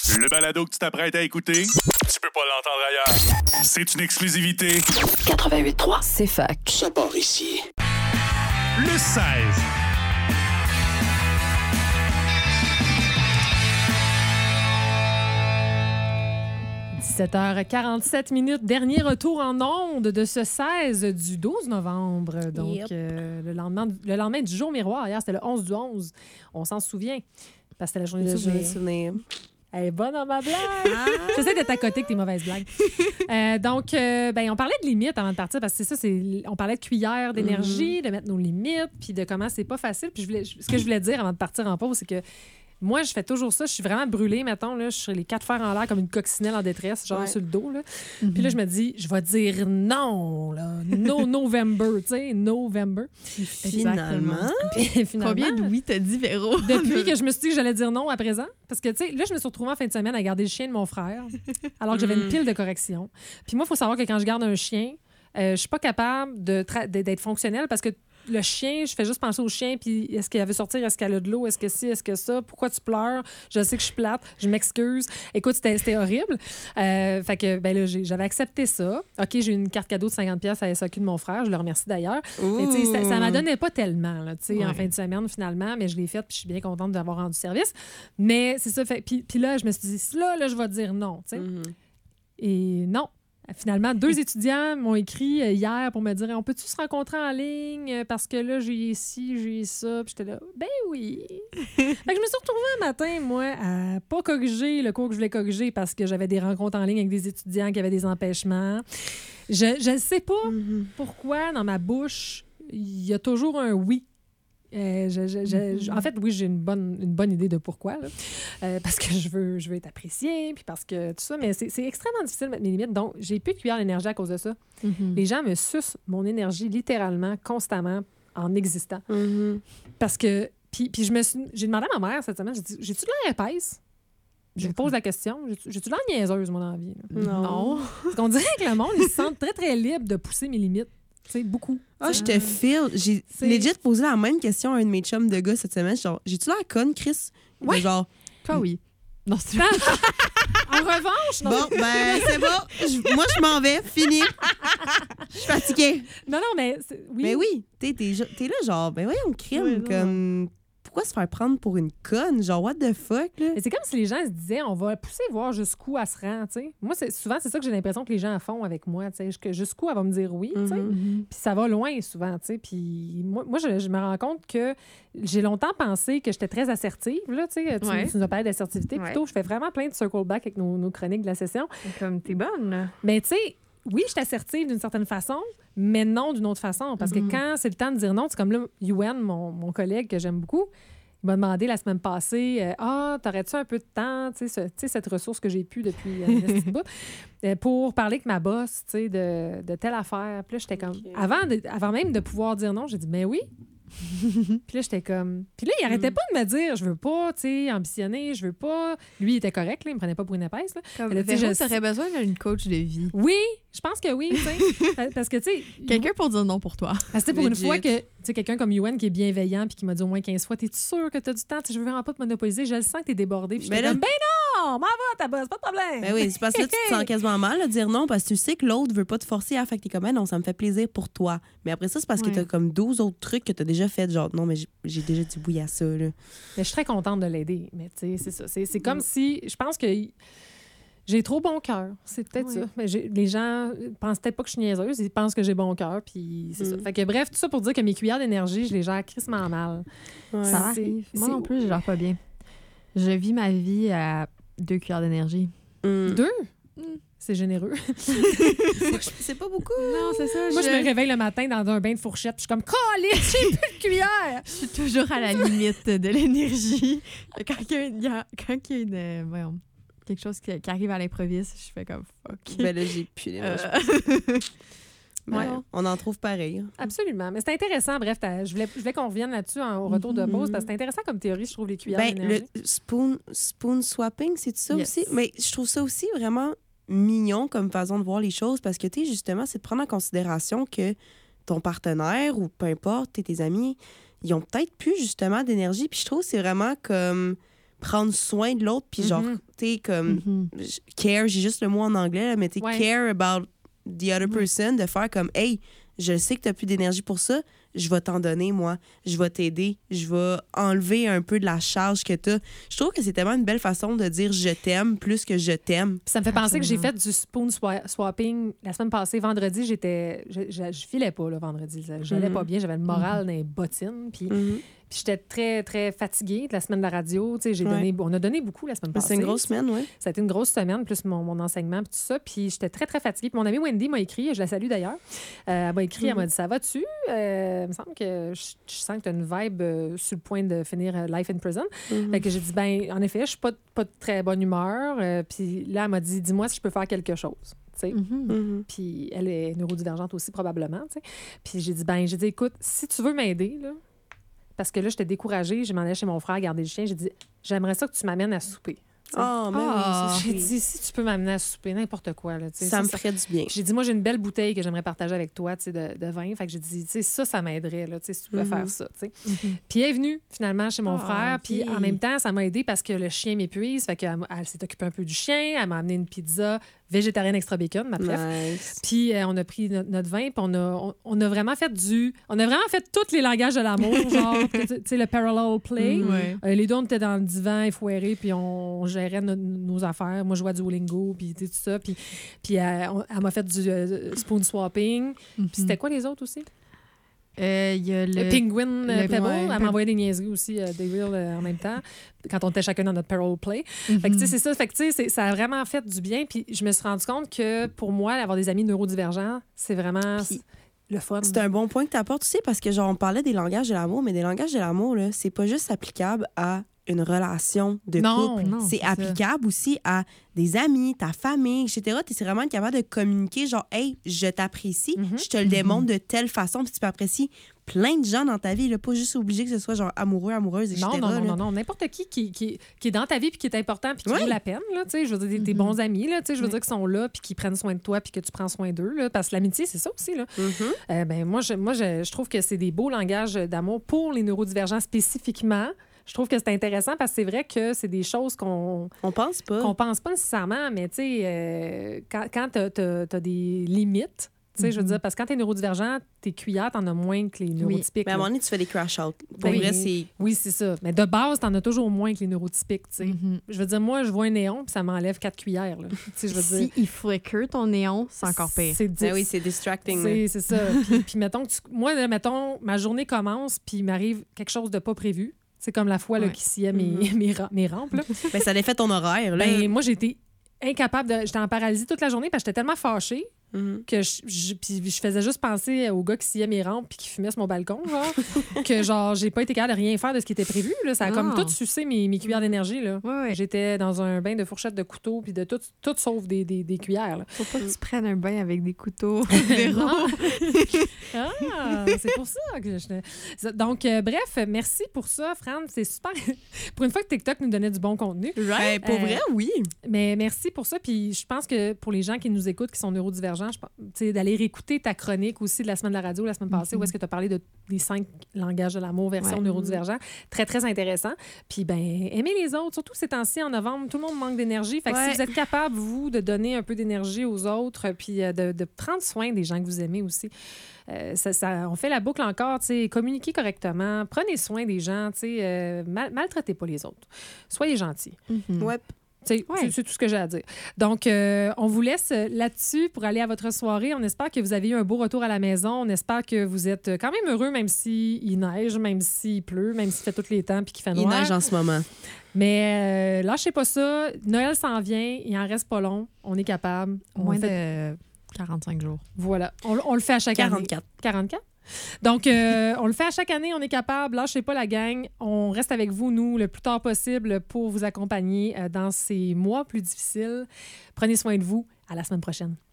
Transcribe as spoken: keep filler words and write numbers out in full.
Le balado que tu t'apprêtes à écouter, tu peux pas l'entendre ailleurs. C'est une exclusivité. quatre-vingt-huit trois, C'est fac. ça part ici. Le seize. dix-sept heures quarante-sept minutes, dernier retour en ondes de ce seize du douze novembre. Donc, Yep. euh, le, lendemain, le lendemain du jour miroir. Hier, c'était le onze du onze. On s'en souvient. Parce que c'était la journée de Je me juillet. souvenir. Elle est bonne dans ma blague. J'essaie d'être à côté avec tes mauvaises blagues. Euh, donc, euh, ben, on parlait de limites avant de partir parce que c'est ça, c'est, on parlait de cuillère d'énergie, de mettre nos limites, puis de comment c'est pas facile. Puis je voulais, ce que je voulais dire avant de partir en pause, c'est que moi, je fais toujours ça. Je suis vraiment brûlée, mettons. Là, je suis sur les quatre fers en l'air comme une coccinelle en détresse, genre Ouais. sur le dos. Là. Puis là, je me dis, je vais dire non. Là. No November, tu sais, November. Finalement. Puis finalement, Combien de oui t'as dit, Véro? depuis que je me suis dit que j'allais dire non à présent. Parce que, tu sais, là, je me suis retrouvée en fin de semaine à garder le chien de mon frère, alors que j'avais une pile de correction. Puis moi, il faut savoir que quand je garde un chien, euh, je suis pas capable de tra- de- d'être fonctionnelle parce que le chien, je fais juste penser au chien, puis est-ce qu'elle veut sortir, est-ce qu'elle a de l'eau, est-ce que ci, est-ce que ça, pourquoi tu pleures, je sais que je suis plate, je m'excuse. Écoute, c'était, c'était horrible. Euh, fait que, ben là, j'ai- j'avais accepté ça. OK, j'ai eu une carte cadeau de cinquante dollars à la S A Q de mon frère, je le remercie d'ailleurs. Mais tu sais, ça, ça m'en donnait pas tellement, là, tu sais, en Ouais. fin de semaine, finalement, mais je l'ai faite, puis je suis bien contente d'avoir rendu service. Mais c'est ça, fait, puis, puis là, je me suis dit, là, là, je vais dire non, tu sais. Mhm. Et non. Finalement, deux étudiants m'ont écrit euh, hier pour me dire on peut-tu se rencontrer en ligne euh, parce que là, j'ai ci, j'ai ça. Puis j'étais là, ben oui. Fait que je me suis retrouvée un matin, moi, à pas corriger le cours que je voulais corriger parce que j'avais des rencontres en ligne avec des étudiants qui avaient des empêchements. Je ne sais pas Mhm. pourquoi, dans ma bouche, il y a toujours un oui. Euh, je- je- je- je- en fait, oui, j'ai une bonne, une bonne idée de pourquoi. Là. Euh, parce que je veux, je veux être appréciée, puis parce que tout ça, mais c'est, c'est extrêmement difficile de mettre mes limites. Donc, j'ai plus de cuillère d'énergie à cause de ça. Les gens me sucent mon énergie littéralement, constamment, en existant. Mhm. Parce que. Puis, puis je me suis, j'ai demandé à ma mère cette semaine, j'ai dit j'ai-tu de l'air épaisse? Je me pose la question. J'ai-tu, j'ai-tu de l'air niaiseuse, mon envie? Non. Parce qu'on dirait que le monde, ils se sentent très, très libres de pousser mes limites. Tu sais, beaucoup. Ah, je te file. J'ai C'est- legit posé la même question à un de mes chums de gars cette semaine. Genre, j'ai-tu l'air conne, Chris? Il était Ouais. genre, Toi, oui. Non, c'est En revanche, non, bon, ben, c'est bon. Je- moi, je m'en vais. Fini. Je suis fatiguée. non, non, mais c'est- oui. Mais oui, t'es, t'es, t'es là, genre, ben voyons, crime. Ouais, non. comme, pourquoi se faire prendre pour une conne? Genre, what the fuck, là? Mais c'est comme si les gens se disaient, on va pousser voir jusqu'où elle se rend, tu sais. Moi, c'est, souvent, c'est ça que j'ai l'impression que les gens font avec moi, tu sais. que Jusqu'où elle va me dire oui, tu sais. Mhm. Puis ça va loin souvent, tu sais. Puis moi, moi je, je me rends compte que j'ai longtemps pensé que j'étais très assertive, là, tu sais. Tu, Ouais. tu nous as parlé d'assertivité. Ouais. Plutôt, je fais vraiment plein de circle back avec nos, nos chroniques de la session. comme t'es bonne. Mais tu sais, oui, je suis assertive d'une certaine façon, mais non d'une autre façon. Parce que quand c'est le temps de dire non, c'est comme là, Yuen, mon, mon collègue que j'aime beaucoup, il m'a demandé la semaine passée euh, Ah, t'aurais-tu un peu de temps, tu sais, ce- tu sais, cette ressource que j'ai pu depuis euh, un petit bout, euh, pour parler avec ma boss, tu sais, de, de telle affaire. Puis là, j'étais comme. Avant, de- avant même de pouvoir dire non, j'ai dit Mais oui. Puis là, j'étais comme. Puis là, il arrêtait pas de me dire Je veux pas, tu sais, ambitionner, je veux pas. Lui, il était correct, là, il me prenait pas pour une épaisse. Là. Comme, Mais là, tu sais, Véro, je- t'aurais besoin d'une coach de vie. Oui, je pense que oui, tu sais. Parce que, tu sais. Quelqu'un pour dire non pour toi. Parce que, tu sais, pour une Legit. fois que, tu sais, quelqu'un comme Yuen qui est bienveillant puis qui m'a dit au moins quinze fois, t'es-tu sûr que t'as du temps? Tu sais, je veux vraiment pas te monopoliser. Je le sens que t'es débordé. Puis Mais j'étais là- comme, ben non, m'en va, ta bosse, pas de problème. Ben oui, c'est parce que là, tu te sens quasiment mal de dire non parce que tu sais que l'autre veut pas te forcer à faire que t'es comme, ben non, ça me fait plaisir pour toi. Mais après ça, c'est parce Ouais. que t'as comme douze autres trucs que t'as déjà fait. Genre, non, mais j'ai, j'ai déjà dit oui à ça, là. Mais je suis très contente de l'aider. Mais tu sais, c'est ça. C'est, c'est comme si, je pense que j'ai trop bon cœur. C'est peut-être Oui. ça. Mais j'ai- les gens pensent peut-être pas que je suis niaiseuse. Ils pensent que j'ai bon cœur. Puis c'est ça. Fait que bref, tout ça pour dire que mes cuillères d'énergie, je les gère crissement mal. Ouais. Ça C'est- arrive. Moi c'est- non plus, je gère pas bien. Je vis ma vie à deux cuillères d'énergie. Mm. Deux? C'est généreux. C'est pas beaucoup. Non, c'est ça. Moi, je me réveille le matin dans un bain de fourchette. puis Je suis comme, calice, j'ai plus de cuillère. Je suis toujours à la limite de l'énergie. Quand il y a, il y a- quand il y a une, euh, voyons, quelque chose qui, qui arrive à l'improviste, je fais comme fuck. Ben là, j'ai plus l'énergie. Euh, Mais ouais. non, on en trouve pareil. Absolument. Mais c'est intéressant. Bref, t'as- je voulais, je voulais qu'on revienne là-dessus en- au retour de pause parce que c'est intéressant comme théorie, je trouve, les cuillères Ben, d'énergie. le spoon, spoon swapping, c'est ça Yes. aussi? Mais je trouve ça aussi vraiment mignon comme façon de voir les choses parce que, tu sais, justement, c'est de prendre en considération que ton partenaire ou peu importe, t'es tes amis, ils ont peut-être plus justement d'énergie. Puis je trouve que c'est vraiment comme prendre soin de l'autre, puis genre, Mhm. tu sais, comme, Mhm. j- care, j'ai juste le mot en anglais, là, mais tu sais, Ouais. care about the other person, de faire comme, hey, je sais que t'as plus d'énergie pour ça, je vais t'en donner, moi. Je vais t'aider. Je vais enlever un peu de la charge que t'as. Je trouve que c'est tellement une belle façon de dire je t'aime plus que je t'aime. Puis ça me fait penser que j'ai Absolument. fait du spoon swa- swapping la semaine passée. Vendredi, j'étais. Je, je, je filais pas, le vendredi. J'allais Mhm. pas bien. J'avais le moral dans les bottines. Puis, puis j'étais très, très fatiguée de la semaine de la radio. Tu sais, j'ai Ouais. donné, on a donné beaucoup la semaine passée. C'est une grosse semaine, oui. Ça a été une grosse semaine, plus mon, mon enseignement, puis tout ça. Puis j'étais très, très fatiguée. Puis mon amie Wendy m'a écrit, je la salue d'ailleurs. Euh, elle m'a écrit, elle m'a dit ça va-tu? Euh, il me semble que je, je sens que tu as une vibe euh, sur le point de finir euh, Life in Prison. Mhm. Fait que j'ai dit, ben en effet, je suis pas, de- pas de très bonne humeur. Euh, puis là, elle m'a dit, dis-moi si je peux faire quelque chose. Tu sais. Mhm. Mhm. Puis elle est neurodivergente aussi, probablement. Tu sais. Puis j'ai dit, ben j'ai dit, écoute, si tu veux m'aider, là, parce que là, j'étais découragée, je m'en allais chez mon frère garder le chien, j'ai dit, j'aimerais ça que tu m'amènes à souper. Tu sais. Ah, mais Ah. oui, J'ai dit, si tu peux m'amener à souper, n'importe quoi. Là, tu sais, ça, ça, me ça- ferait du bien. Puis j'ai dit, moi, j'ai une belle bouteille que j'aimerais partager avec toi, tu sais, de, de vin. Fait que j'ai dit, tu sais, ça, ça m'aiderait, là, tu sais, si tu pouvais Mhm. faire ça, tu sais. Mhm. Puis elle est venue, finalement, chez mon Ah, frère. Puis ok. en même temps, ça m'a aidé parce que le chien m'épuise. Fait qu'elle elle s'est occupée un peu du chien. Elle m'a amené une pizza végétarienne extra bacon, ma préf. Nice. Puis euh, on a pris no- notre vin, puis on a, on, on a vraiment fait du... On a vraiment fait tous les langages de l'amour, genre, tu tu sais, le parallel play. Mhm. Ouais. Euh, les deux, on était dans le divan, effoirés, puis on gérait no- nos affaires. Moi, je jouais à Duolingo, puis tu sais, tout ça. Puis, puis euh, on- elle m'a fait du euh, spoon swapping. Puis c'était quoi les autres aussi? Euh, Il y a Le le. Penguin euh, le- Pebble. ouais, Elle Peb- m'envoyait des niaiseries aussi, euh, des reels euh, en même temps, quand on était chacun dans notre parallel play. Mhm. Fait que, tu sais, c'est ça. Fait que, tu sais, c'est- ça a vraiment fait du bien. Puis je me suis rendu compte que pour moi, avoir des amis neurodivergents, c'est vraiment Puis- le fun. C'est un bon point que tu apportes aussi parce que, genre, on parlait des langages de l'amour, mais des langages de l'amour, là, c'est pas juste applicable à une relation de Non, couple. non, c'est c'est ça. applicable aussi à des amis, ta famille, et cetera. Tu es vraiment capable de communiquer, genre, hey, je t'apprécie, Mhm. je te le démontre de telle façon, puis tu peux apprécier plein de gens dans ta vie, là, pas juste obligé que ce soit, genre, amoureux, amoureuse, et cetera. Non, non, non, là. non, non. N'importe qui qui, qui qui est dans ta vie puis qui est important puis qui Ouais. vaut la peine, là, tu sais, je veux dire, tes- tes Mhm. bons amis, là, tu sais, je veux Ouais. dire, qu'ils sont là puis qui prennent soin de toi puis que tu prends soin d'eux, là, parce que l'amitié, c'est ça aussi, là. Mhm. Euh, ben, moi, je, moi je, je trouve que c'est des beaux langages d'amour pour les neurodivergents spécifiquement. Je trouve que c'est intéressant parce que c'est vrai que c'est des choses qu'on On pense pas. qu'on pense pas nécessairement, mais tu sais, euh, quand, quand tu as des limites, tu sais, je veux Mhm. dire, parce que quand tu es neurodivergent, tes cuillères, t'en as moins que les neurotypiques. Mais à un là. moment donné, tu fais des crash-out. Pour Ben, vrai, c'est... Oui, c'est ça. Mais de base, t'en as toujours moins que les neurotypiques, tu sais. Mhm. Je veux dire, moi, je vois un néon, puis ça m'enlève quatre cuillères, là. Tu sais, je veux dire... Si il flicker ton néon, c'est encore pire. C'est dix. Ben oui, c'est distracting. là. C'est c'est ça. puis, puis mettons que tu- moi, là, mettons, ma journée commence, puis il m'arrive quelque chose de pas prévu. C'est comme la fois là, Ouais. qui sciait mes, Mhm. mes, ra- mes rampes. Là. Ben, ça défait ton horaire, là. Ben, moi, j'ai été incapable de. J'étais en paralysie toute la journée parce que j'étais tellement fâchée Mhm. que je, je- puis je faisais juste penser au gars qui sciait mes rampes puis qui fumait sur mon balcon, genre, que genre, j'ai pas été capable de rien faire de ce qui était prévu. Là. Ça a comme Non. tout sucé mes, mes cuillères d'énergie. Là. Ouais, ouais. J'étais dans un bain de fourchettes de couteau puis de tout, tout sauf des, des, des cuillères. Là. Faut pas que tu prennes un bain avec des couteaux. Véro. Non. Ah, c'est pour ça que je... Donc, euh, bref, merci pour ça, Fran. C'est super. Pour une fois que TikTok nous donnait du bon contenu. Ben, pour Euh, vrai, oui. Mais merci pour ça. Puis je pense que pour les gens qui nous écoutent, qui sont neurodivergents, je pense, tu sais, d'aller réécouter ta chronique aussi de la semaine de la radio, la semaine passée, Mhm. où est-ce que tu as parlé de, des cinq langages de l'amour version Ouais. neurodivergent. Très, très intéressant. Puis, ben aimer les autres, surtout ces temps-ci en novembre, tout le monde manque d'énergie. Fait que Ouais. si vous êtes capable, vous, de donner un peu d'énergie aux autres, puis euh, de, de prendre soin des gens que vous aimez aussi. Euh, ça, ça- on fait la boucle encore, tu sais, communiquez correctement, prenez soin des gens, tu sais, euh, mal- maltraitez pas les autres. Soyez gentils. Mhm. Ouais. Tu sais, Ouais. C'est c'est tout ce que j'ai à dire. Donc, euh, on vous laisse là-dessus pour aller à votre soirée. On espère que vous avez eu un beau retour à la maison. On espère que vous êtes quand même heureux, même s'il neige, même s'il pleut, même s'il fait tous les temps puis qu'il fait Il noir. neige en ce moment. Mais euh, lâchez pas ça. Noël s'en vient. Il en reste pas long. On est capable. On Moins fait- de quarante-cinq jours. Voilà. On, on le fait à chaque année. quarante-quatre. quarante-quatre? Donc, euh, on le fait à chaque année, on est capable. Lâchez pas la gang. On reste avec vous, nous, le plus tard possible pour vous accompagner euh, dans ces mois plus difficiles. Prenez soin de vous. À la semaine prochaine.